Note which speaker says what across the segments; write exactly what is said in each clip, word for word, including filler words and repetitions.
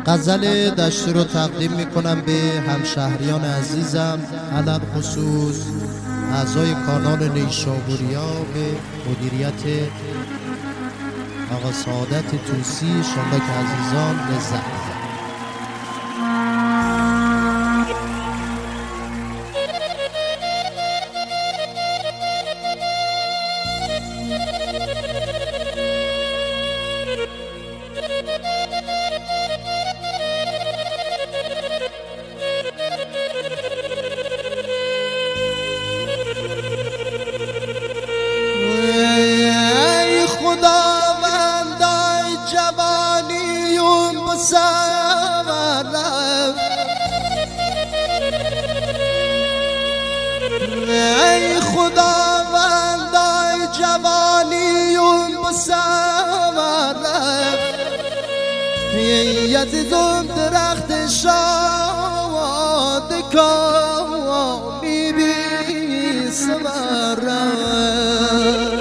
Speaker 1: غزل دشتی رو تقدیم میکنم به همشهریان عزیزم، علل خصوص اعضای کانال نیشابوریا به مدیریت آقا سعادت توسی. انشالله که عزیزان لذت ببرید.
Speaker 2: ای خداوند ای جوانیم بسوارم ای عزیزم درخت شاد کامی بی سوارم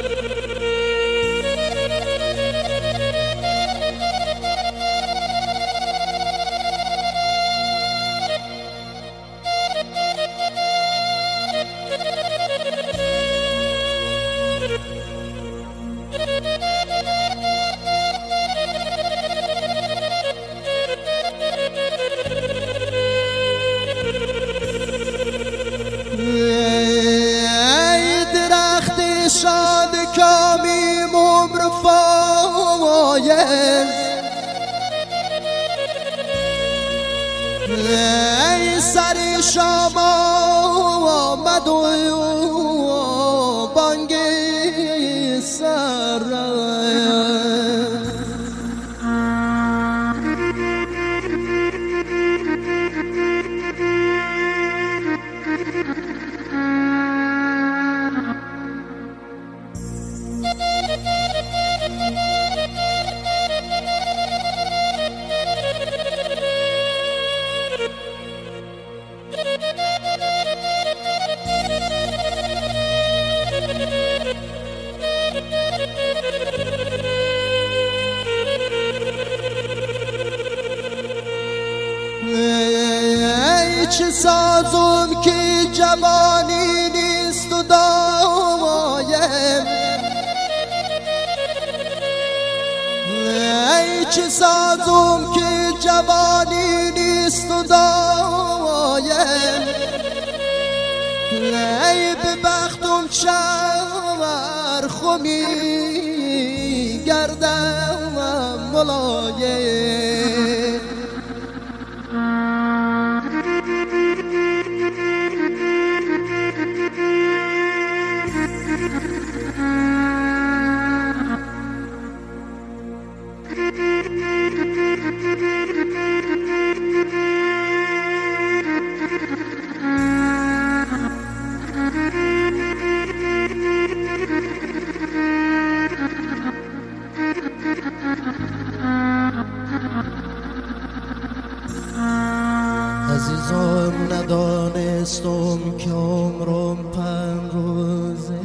Speaker 2: شاد کامی عمر فایز ای سری شام آمد و بانگ سر چه سازم که جوانی نیست و دایم ای چه سازم که جوانی نیست و دایم ای به بختم چرخ می گردم ملایم
Speaker 1: عزیزم ندانستم که عمرم پنج روزه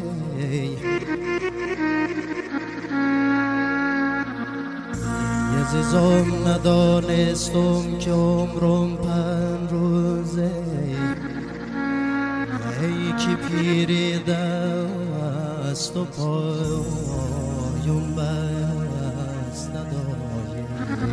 Speaker 1: عزیزم ندانستم که عمرم پنج روزه ای که پیری دست و پایم بست ندایم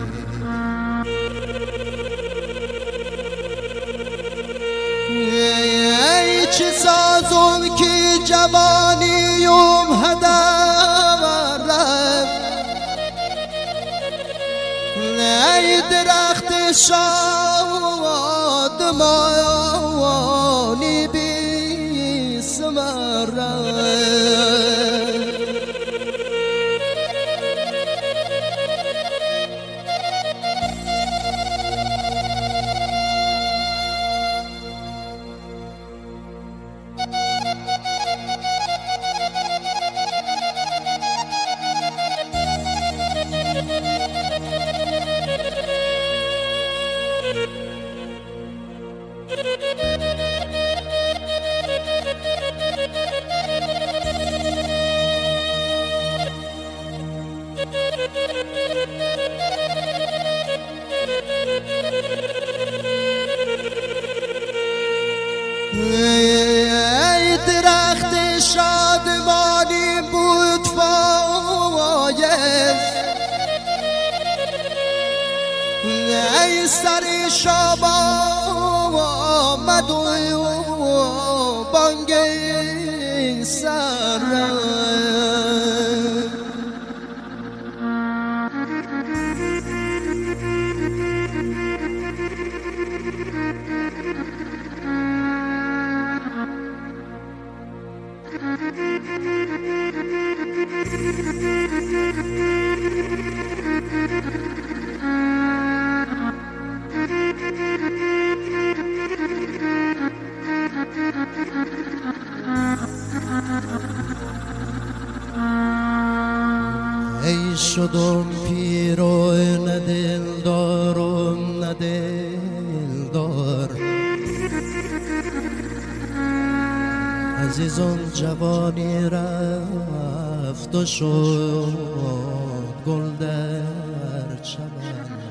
Speaker 2: ای چه سازم که جوانیم هدارم ای درخت شادمانی بی ثمرم ای سر شب آمد و بانگ سر
Speaker 1: ای شدم پیر و نه دلدارم نه دلدار عزیزم جوانی رفت و شد گل در چمن